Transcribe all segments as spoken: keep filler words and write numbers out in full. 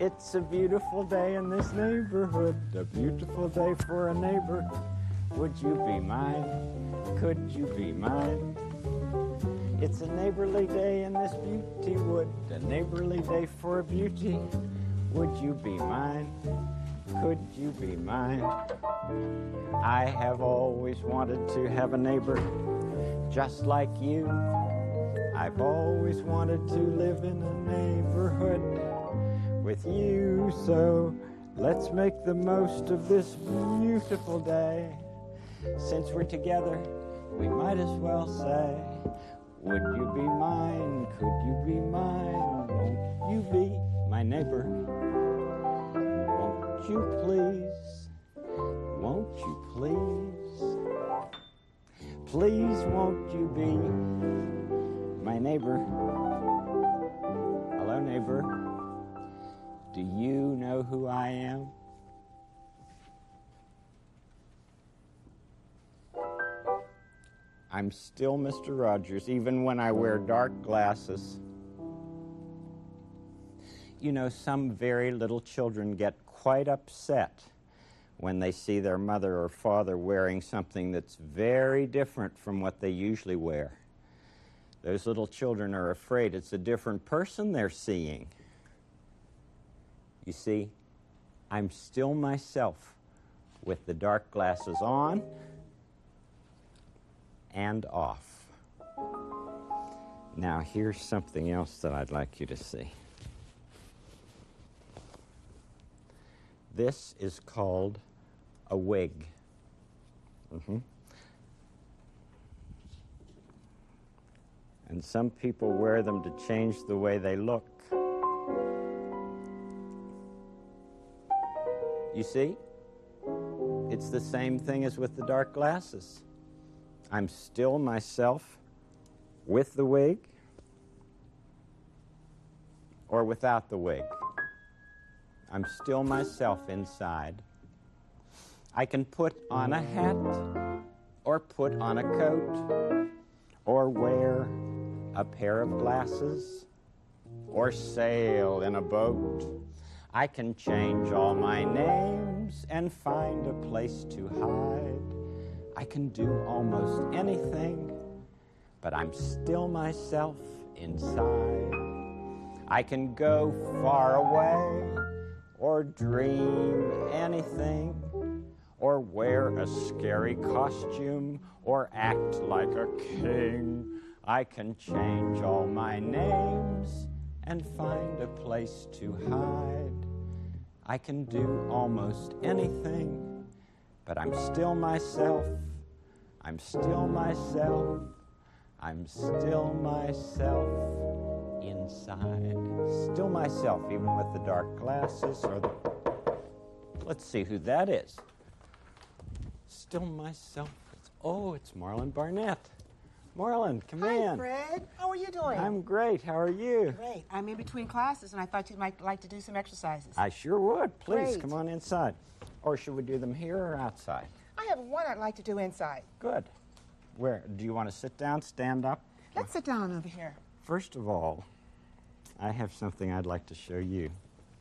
It's a beautiful day in this neighborhood, a beautiful day for a neighbor. Would you be mine? Could you be mine? It's a neighborly day in this beauty wood, a neighborly day for a beauty. Would you be mine? Could you be mine? I have always wanted to have a neighbor just like you. I've always wanted to live in a neighborhood with you. So let's make the most of this beautiful day. Since we're together, we might as well say, would you be mine? Could you be mine? Won't you be my neighbor? Won't you please? Won't you please? Please won't you be my neighbor? Hello, neighbor. Do you know who I am? I'm still Mister Rogers, even when I wear dark glasses. You know, some very little children get quite upset when they see their mother or father wearing something that's very different from what they usually wear. Those little children are afraid it's a different person they're seeing. You see, I'm still myself with the dark glasses on and off. Now, here's something else that I'd like you to see. This is called a wig. Mm-hmm. And some people wear them to change the way they look. You see? It's the same thing as with the dark glasses. I'm still myself with the wig or without the wig. I'm still myself inside. I can put on a hat or put on a coat or wear a pair of glasses or sail in a boat. I can change all my names and find a place to hide. I can do almost anything, but I'm still myself inside. I can go far away or dream anything or wear a scary costume or act like a king. I can change all my names and find a place to hide. I can do almost anything, but I'm still myself. I'm still myself. I'm still myself inside. Still myself, even with the dark glasses or the... Let's see who that is. Still myself. It's... Oh, it's Marlon Barnett. Marlon, come Hi, in. Hi, Fred. How are you doing? I'm great. How are you? Great. I'm in between classes, and I thought you might like to do some exercises. I sure would. Please, Great. come on inside. Or should we do them here or outside? I have one I'd like to do inside. Good. Where? Do you want to sit down, stand up? Let's sit down over here. First of all, I have something I'd like to show you.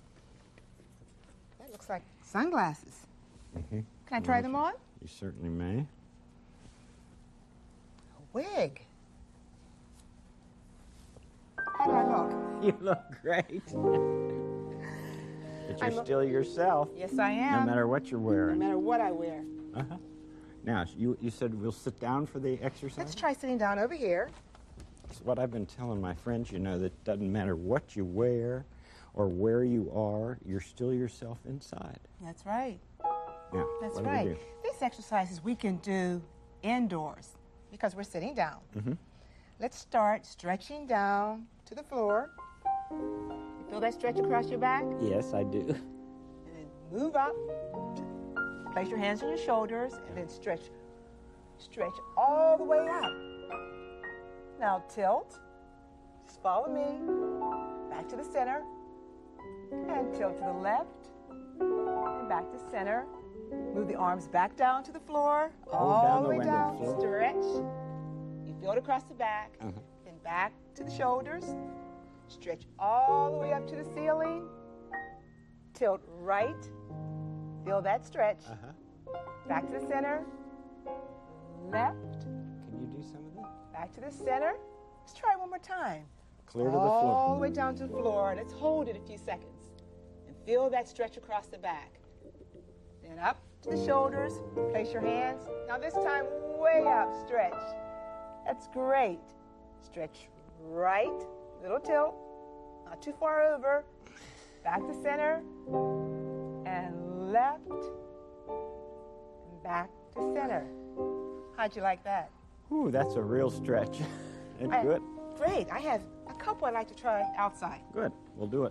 That looks like sunglasses. Mm-hmm. Can I try them on? You certainly may. A wig. How do I look? You look great. But you're I'm still yourself. Yes, I am. No matter what you're No wearing. matter what I wear. Uh-huh. Now, you, you said we'll sit down for the exercise? Let's try sitting down over here. That's what I've been telling my friends, you know, that it doesn't matter what you wear or where you are, you're still yourself inside. That's right. Yeah. That's what do we right. do? These exercises we can do indoors because we're sitting down. Mm-hmm. Let's start stretching down to the floor. You feel that stretch across your back? Yes, I do. And then move up. Place your hands on your shoulders and then stretch. Stretch all the way up. Now tilt. Just follow me. Back to the center. And tilt to the left. And back to center. Move the arms back down to the floor. All down the the way window down. floor. Stretch. You feel it across the back. Uh-huh. Then back to the shoulders. Stretch all the way up to the ceiling. tilt right. Feel that stretch. Uh-huh. Back to the center. Left. Can you do some of this? Back to the center. Let's try it one more time. Clear to the All floor. the way down to the floor. Let's hold it a few seconds. And feel that stretch across the back. Then up to the shoulders. Place your hands. Now this time, way up. Stretch. That's great. Stretch right. Little tilt. Not too far over. Back to center. And left. And back to center. How'd you like that? Ooh, that's a real stretch. It's I- good. Great. I have a couple I'd like to try outside. Good. We'll do it.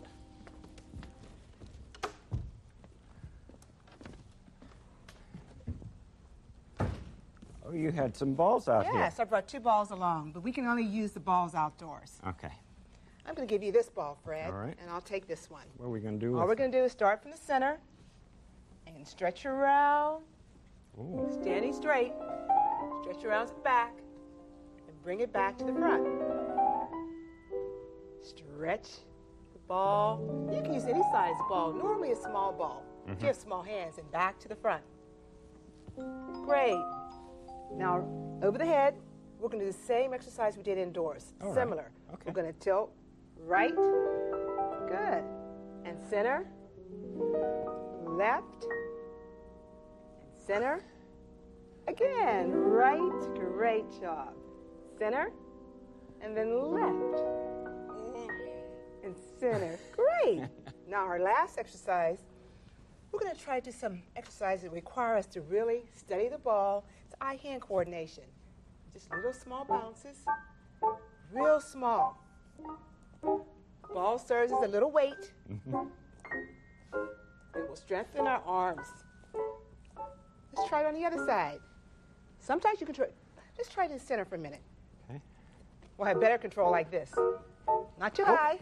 Oh, you had some balls out Yes, I brought two balls along, but we can only use the balls outdoors. here. Okay. I'm going to give you this ball, Fred, All right. and I'll take this one. What are we going to do All with we're it? going to do is start from the center and stretch around, Ooh. standing straight, stretch around to the back, and bring it back to the front. Stretch the ball. You can use any size ball, normally a small ball. If you have small hands, and back to the front. Great. Now, over the head, we're going to do the same exercise we did indoors. All right. Similar. Okay. We're going to tilt right. Good. And center. Left. And center. Again, right. Great job. Center. And then left. And center. Great. Now, our last exercise, we're going to try to do some exercises that require us to really study the ball. It's eye-hand coordination. Just little small bounces, real small. Ball serves as a little weight. Mhm. It will strengthen our arms. Let's try it on the other side. Sometimes you can try. Let's try it in the center for a minute. Okay. We'll have better control like this. Not too high.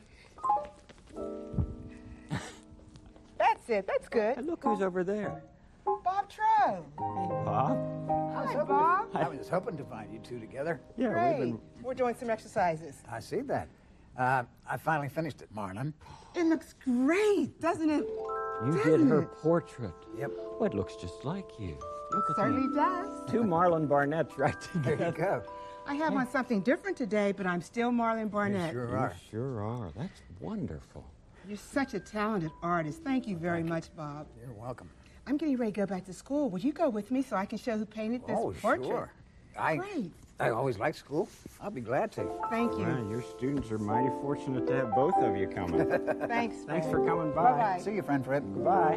That's it. That's Hey, good. look who's over there. Bob Trow. Hey, Bob. Hi, Bob. I was hoping to find you two together. Yeah, Great. we've been. We're doing some exercises. I see that. Uh, I finally finished it, Marlon. It looks great, doesn't it? You did Doesn't her it? portrait. Yep. Well, it looks just like you. Look at Certainly me. does. Two Marlon Barnetts right There together. you go. I have on something different today, but I'm still Marlon Barnett. You sure You are. sure are. That's wonderful. You're such a talented artist. Thank you very much, Bob. You're welcome. I'm getting ready to go back to school. Will you go with me so I can show who painted this Oh, portrait? sure. I, Great. I always liked school. I'll be glad to. Thank you. Wow, your students are mighty fortunate to have both of you coming. Thanks. Thanks Fred. for coming by. Bye-bye. See you, friend Fred. Bye.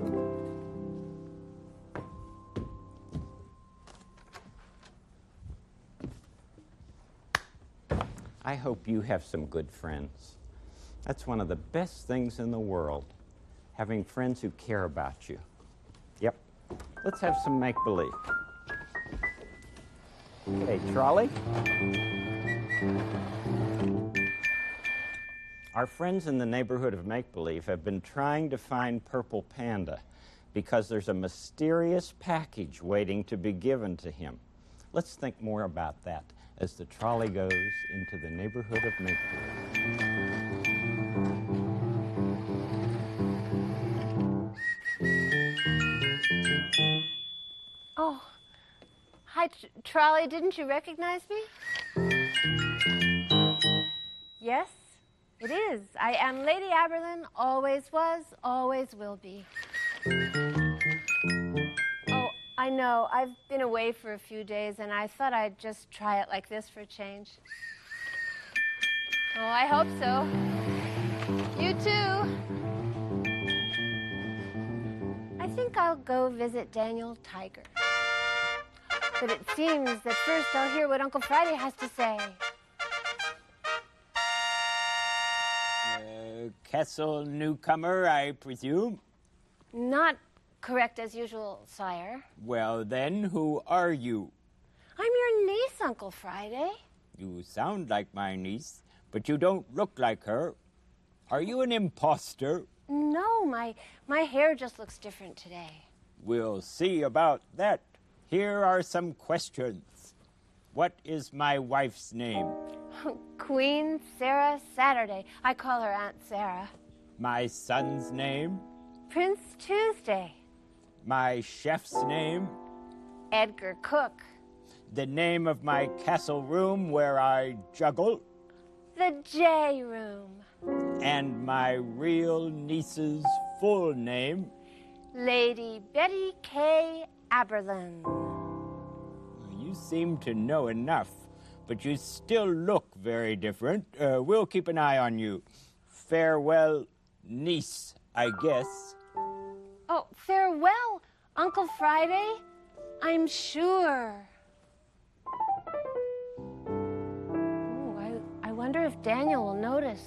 I hope you have some good friends. That's one of the best things in the world, having friends who care about you. Yep. Let's have some make-believe. Hey, Trolley. Our friends in the neighborhood of make-believe have been trying to find Purple Panda because there's a mysterious package waiting to be given to him. Let's think more about that as the trolley goes into the neighborhood of make-believe. Oh, hi, tr- Trolley. Didn't you recognize me? Yes, it is. I am Lady Aberlin, always was, always will be. Oh, I know. I've been away for a few days, and I thought I'd just try it like this for a change. Oh, I hope so. You too. I think I'll go visit Daniel Tiger. But it seems that first I'll hear what Uncle Friday has to say. Uh, Castle newcomer, I presume? Not correct as usual, sire. Well, then, who are you? I'm your niece, Uncle Friday. You sound like my niece, but you don't look like her. Are you an impostor? No, my, my hair just looks different today. We'll see about that. Here are some questions. What is my wife's name? Queen Sarah Saturday. I call her Aunt Sarah. My son's name, Prince Tuesday. my chef's name, Edgar Cook. the name of my castle room where I juggle, The J Room. and my real niece's full name. Lady Betty K. Aberlin. You seem to know enough, but you still look very different. Uh, we'll keep an eye on you. Farewell, niece, I guess. Oh, farewell, Uncle Friday. I'm sure. Ooh, I, I wonder if Daniel will notice.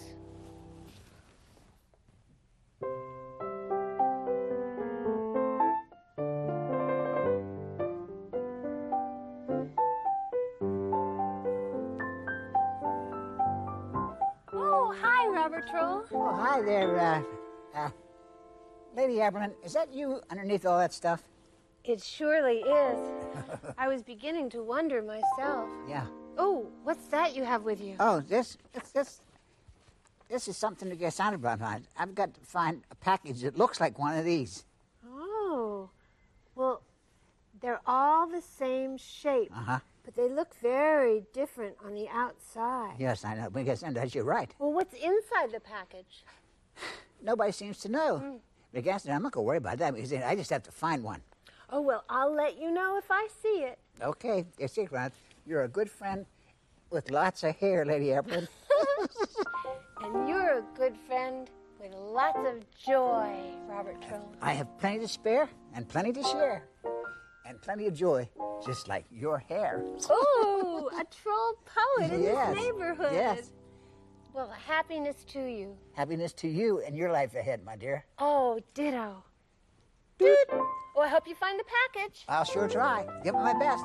Oh, hi, Robert Troll. Oh, hi there, uh, uh, Lady Aberlin. Is that you underneath all that stuff? It surely is. I was beginning to wonder myself. Yeah. Oh, what's that you have with you? Oh, this, this, this, this is something to get out about. I- I've got to find a package that looks like one of these. Oh, well, they're all the same shape, Uh-huh. but they look very different on the outside. Yes, I know. Because and you're right. Well, what's inside the package? Nobody seems to know. Because I'm not going to worry about that because I just have to find one. Oh, well, I'll let you know if I see it. Okay, it's it, Ron. You're a good friend with lots of hair, Lady Aberlin. And you're a good friend with lots of joy, Robert Troll. I have plenty to spare and plenty to share. And plenty of joy, just like your hair. Ooh, a troll poet in Yes, this neighborhood. yes. Well, happiness to you. Happiness to you and your life ahead, my dear. Oh, ditto. Oh, I hope you find the package. I'll sure try. Give it my best.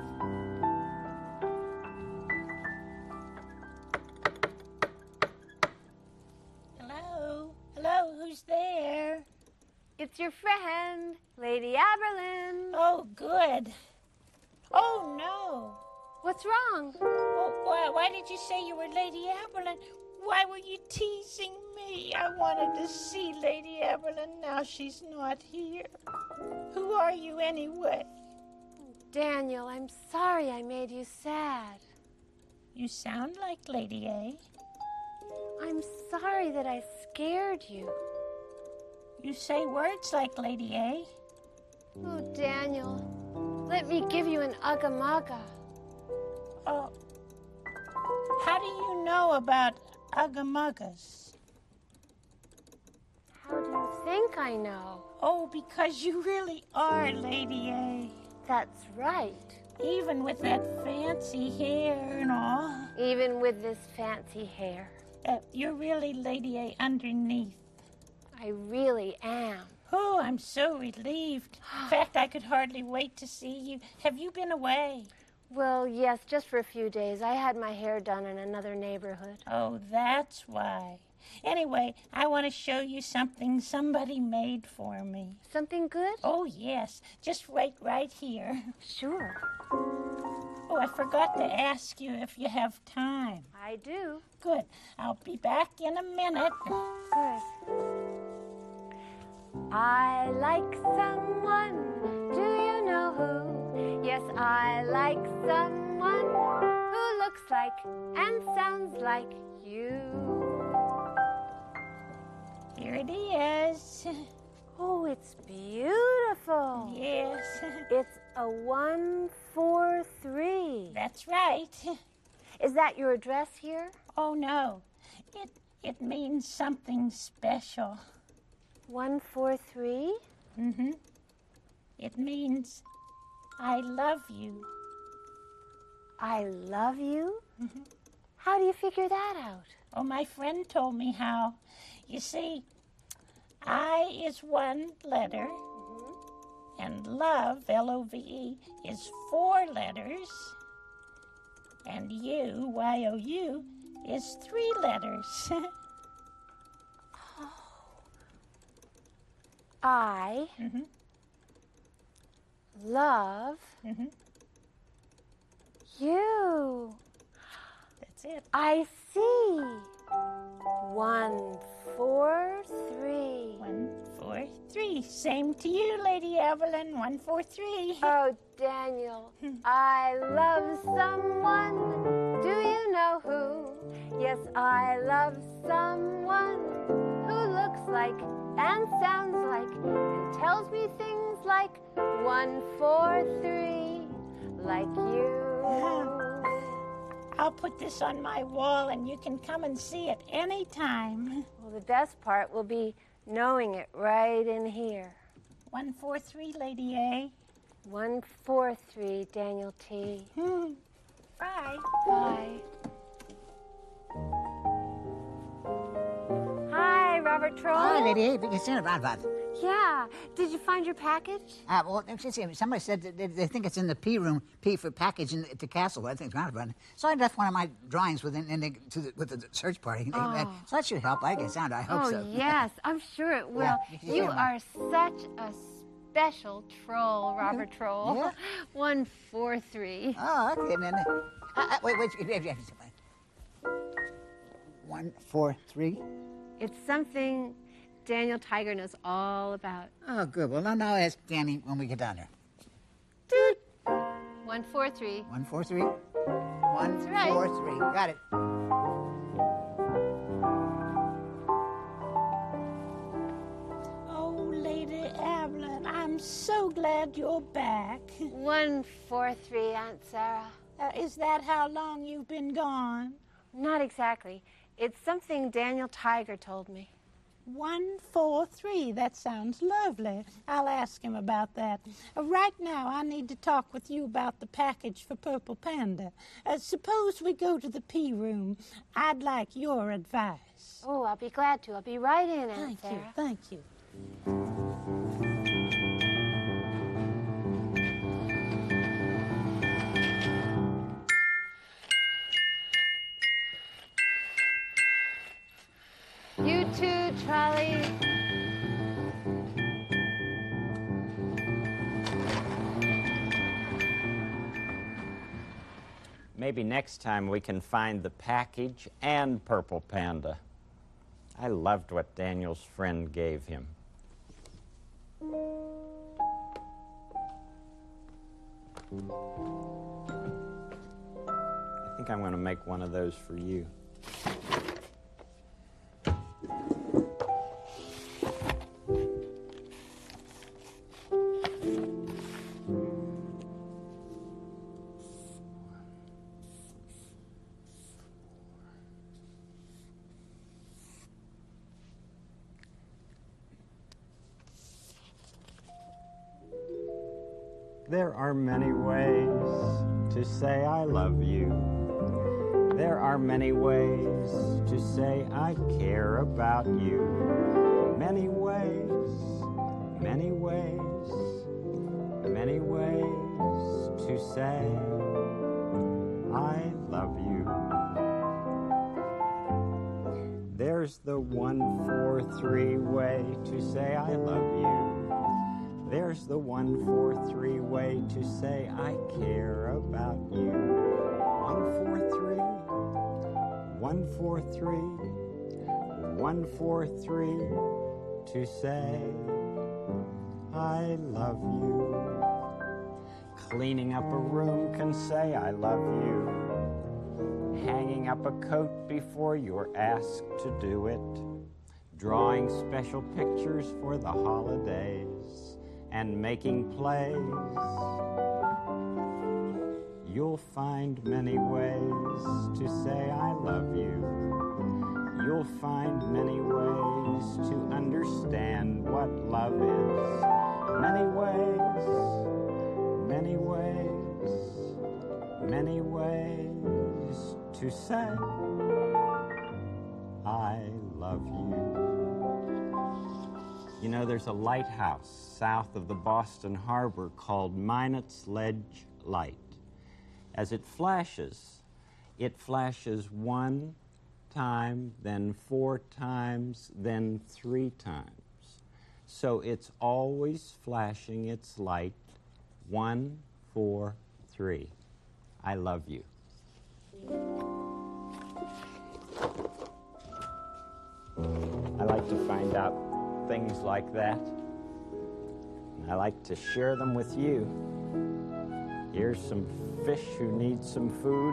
Hello? Hello, who's there? It's your friend, Lady Aberlin. Oh, good. Oh, no. What's wrong? Oh, why, why did you say you were Lady Aberlin? Why were you teasing me? I wanted to see Lady Aberlin. Now she's not here. Who are you anyway? Daniel, I'm sorry I made you sad. You sound like Lady A. I'm sorry that I scared you. You say words like Lady A. Oh, Daniel, let me give you an ugga-mugga. Oh, how do you know about ugga-muggas? How do you think I know? Oh, because you really are Lady A. That's right. Even with that fancy hair and all. Even with this fancy hair, Uh, you're really Lady A underneath. I really am. Oh, I'm so relieved. In fact, I could hardly wait to see you. Have you been away? Well, yes, just for a few days. I had my hair done in another neighborhood. Oh, that's why. Anyway, I want to show you something somebody made for me. Something good? Oh, yes. Just wait right here. Sure. Oh, I forgot to ask you if you have time. I do. Good. I'll be back in a minute. Good. I like someone. Do you know who? Yes, I like someone who looks like and sounds like you. Here it is. Oh, it's beautiful. Yes, It's a one four three. that's right. Is that your address here? Oh, no. It, it means something special. one four three? Mm-hmm. It means I love you. I love you? How do you figure that out? Oh, my friend told me how. You see, I is one letter, and love, L O V E, is four letters, and you, Y O U, is three letters. I Mhm. love Mhm. you. That's it. I see. One, four, three. One, four, three. Same to you, Lady Evelyn. One, four, three. Oh, Daniel, I love someone. Do you know who? Yes, I love someone who looks like and sounds like and tells me things like one, four, three, like you. I'll put this on my wall and you can come and see it any time. Well, the best part will be knowing it right in here. One, four, three, Lady A. One, four, three, Daniel T. Hmm. Bye. Bye. Hi, Robert Troll. Hi, Lady A. We can send it right about. Yeah. Did you find your package? Uh, well, let's see, somebody said that they, they think it's in the P room, P for package in, at the castle. I think it's roundabout. So I left one of my drawings within in the, to the, with the search party. Oh. So that should help. I guess. I hope oh, so. yes. I'm sure it will. Yeah, you can you see 'em. are such a special troll, Robert Troll. Yeah. One, four, three. Oh, okay. Then, uh, uh, wait, wait. wait, wait, wait. One, four, three. It's something Daniel Tiger knows all about. Oh, good. Well, now, now ask Danny when we get down there. Toot. One, four, three. One, four, three. One, That's right. four, three. Got it. Oh, Lady Evelyn, I'm so glad you're back. One, four, three, Aunt Sarah. Uh, is that how long you've been gone? Not exactly. It's something Daniel Tiger told me. One, four, three. That sounds lovely. I'll ask him about that. Uh, right now, I need to talk with you about the package for Purple Panda. Uh, suppose we go to the P room. I'd like your advice. Oh, I'll be glad to. I'll be right in, Aunt Thank Sarah. you, thank you. You too, Trolley. Maybe next time we can find the package and Purple Panda. I loved what Daniel's friend gave him. I think I'm going to make one of those for you. There are many ways to say I love you. There are many ways to say I care about you. Many ways, many ways, many ways to say I love you. There's the one, four, three way to say I love you. There's the one, four, three way to say I care about you. One, four, three. One, four, three. One, four, three to say I love you. Cleaning up a room can say I love you. Hanging up a coat before you're asked to do it. Drawing special pictures for the holidays. And making plays. You'll find many ways to say I love you. You'll find many ways to understand what love is. Many ways, many ways, many ways to say I love you. You know, there's a lighthouse south of the Boston Harbor called Minot's Ledge Light. As it flashes, it flashes one time, then four times, then three times. So it's always flashing its light. One, four, three. I love you. to find out things like that. And I like to share them with you. Here's some fish who need some food.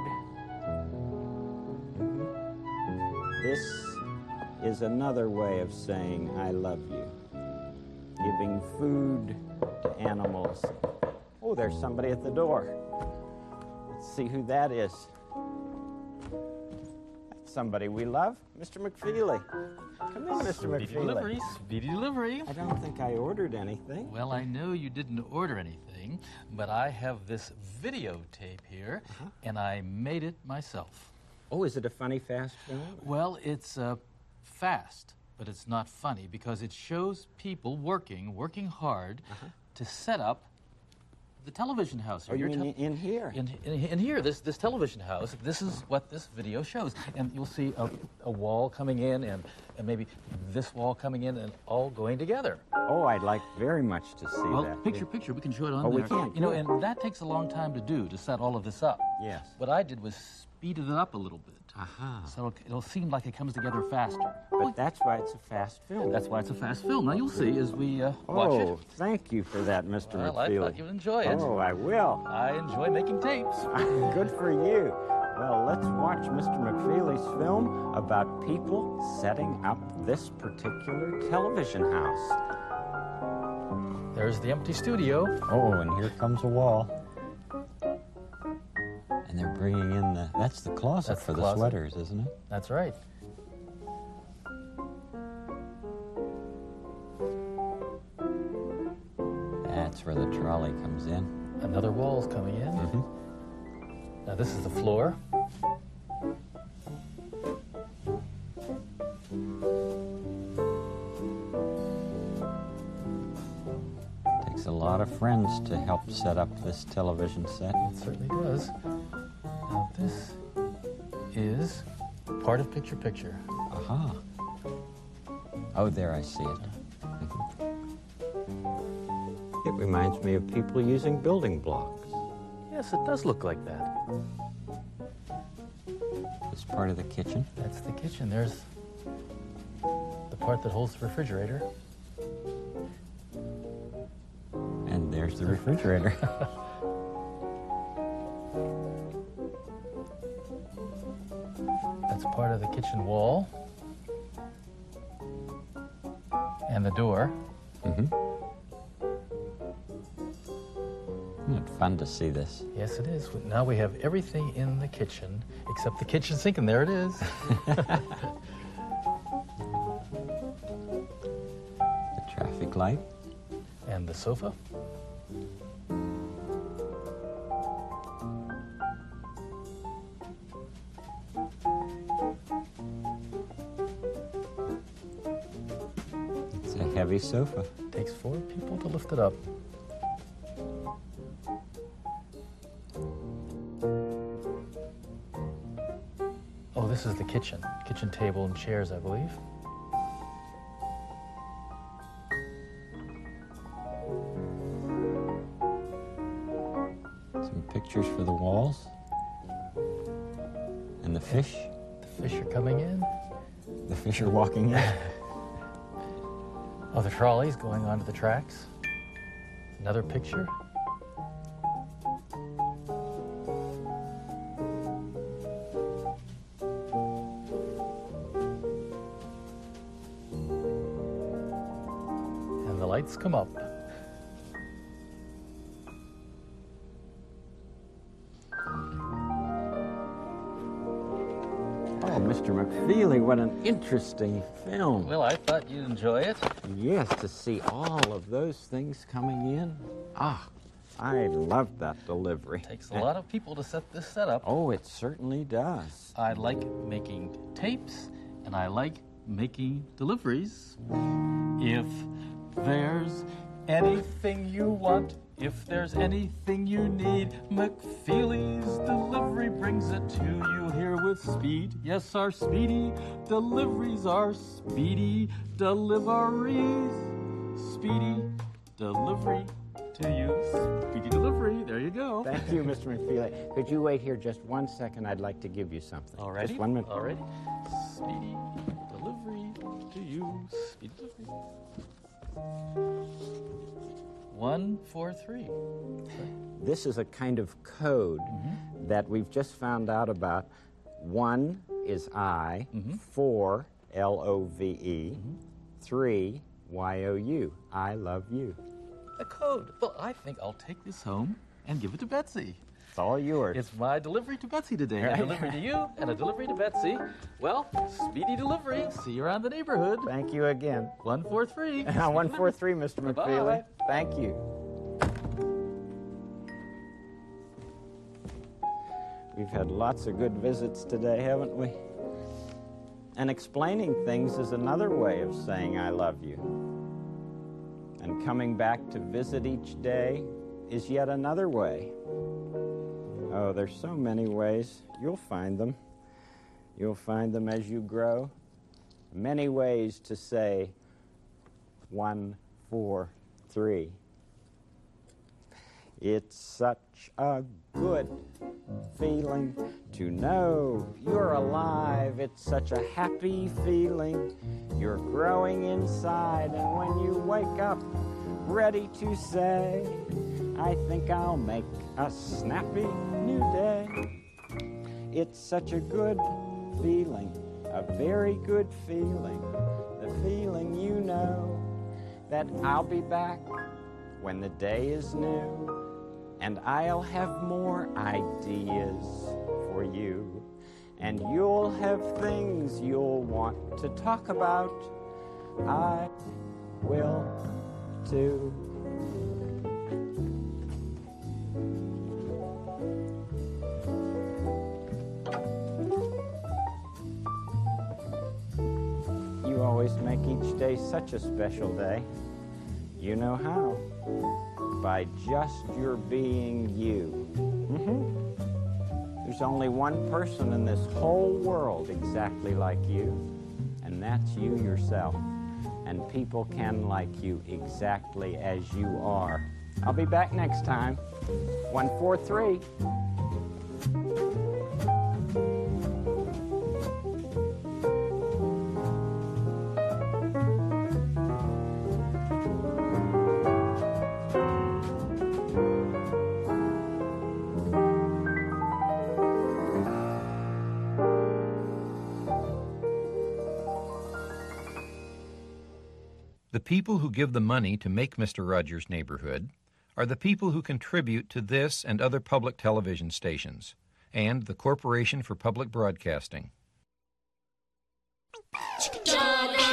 Mhm. This is another way of saying I love you. Giving food to animals. Oh, there's somebody at the door. Let's see who that is. That's somebody we love, Mister McFeely. Come in, Mister Speedy McFeely. delivery, speedy delivery. I don't think I ordered anything. Well, I know you didn't order anything, but I have this videotape here, Uh-huh. and I made it myself. Oh, is it a funny fast film? Well, it's uh, fast, but it's not funny because it shows people working, working hard Uh-huh. to set up the television house. Oh, you Your mean tel- in here? In, in, in here, this, this television house, this is what this video shows. And you'll see a, a wall coming in and, and maybe this wall coming in and all going together. Oh, I'd like very much to see Well, that. picture, picture, we can show it on Oh, we there. can, You know, good. and that takes a long time to do, to set all of this up. Yes. What I did was speeded it up a little bit. Aha. So it'll, it'll seem like it comes together faster. But that's why it's a fast film. That's why it's a fast film. Now you'll see as we uh, watch Oh, it. thank you for that, Mister Well, I McFeely. thought you'd enjoy it. Oh, I will. I enjoy making tapes. Good for you. Well, let's watch Mister McFeely's film about people setting up this particular television house. There's the empty studio. Oh, and here comes a wall. And they're bringing in the, that's the closet That's for the the closet. sweaters, isn't it? That's right. That's where the trolley comes in. Another wall's coming in. Mhm. Now this is the floor. Takes a lot of friends to help set up this television set. It certainly does. Now this is part of Picture Picture. Aha. Oh, there I see it. It reminds me of people using building blocks. Yes, it does look like that. This part of the kitchen. That's the kitchen. There's the part that holds the refrigerator. And there's the refrigerator. That's part of the kitchen wall. And the door. Mm-hmm. Isn't it fun to see this? Yes, it is. Now we have everything in the kitchen except the kitchen sink, and there it is. The traffic light. And the sofa. It's a heavy sofa. Takes four people to lift it up. Oh, this is the kitchen. Kitchen table and chairs, I believe. Some pictures for the walls. And the fish. The fish are coming in. The fish are walking in. Oh, the trolley's going onto the tracks. Another picture. And the lights come up. Oh, Mister McFeely, what an interesting film. Well, I thought you'd enjoy it. Yes, to see all of those things coming in. Ah, I love that delivery. Takes a lot of people to set this setup. Oh, it certainly does. I like making tapes, and I like making deliveries. If there's anything you want, if there's anything you need, McFeely's Delivery brings it to you here with speed. Yes, our speedy deliveries are speedy deliveries. Speedy delivery to you. Speedy delivery. There you go. Thank you, Mister McFeely. Could you wait here just one second? I'd like to give you something. Already? Just one minute. Already? Speedy delivery to you. Speedy delivery. One, four, three. This is a kind of code mm-hmm. that we've just found out about. One is I, mm-hmm. four, L O V E, mm-hmm. three, Y O U, I love you. A code. Well, I think I'll take this home and give it to Betsy. It's all yours. It's my delivery to Betsy today. Right. A delivery to you and a delivery to Betsy. Well, speedy delivery. See you around the neighborhood. Thank you again. One, four, three. One, four, three, Mister McFeely. Bye. Thank you. We've had lots of good visits today, haven't we? And explaining things is another way of saying I love you. And coming back to visit each day is yet another way. Oh, there's so many ways. You'll find them. You'll find them as you grow. Many ways to say one, four, three. It's such a good feeling to know you're alive. It's such a happy feeling. You're growing inside, and when you wake up, ready to say, I think I'll make a snappy new day. It's such a good feeling, a very good feeling, the feeling you know that I'll be back when the day is new, and I'll have more ideas for you, and you'll have things you'll want to talk about. I will too. You always make each day such a special day. You know how? By just your being you. Mm-hmm. There's only one person in this whole world exactly like you, and that's you yourself. And people can like you exactly as you are. I'll be back next time. One, four, three. The people who give the money to make Mister Rogers' Neighborhood are the people who contribute to this and other public television stations, and the Corporation for Public Broadcasting. John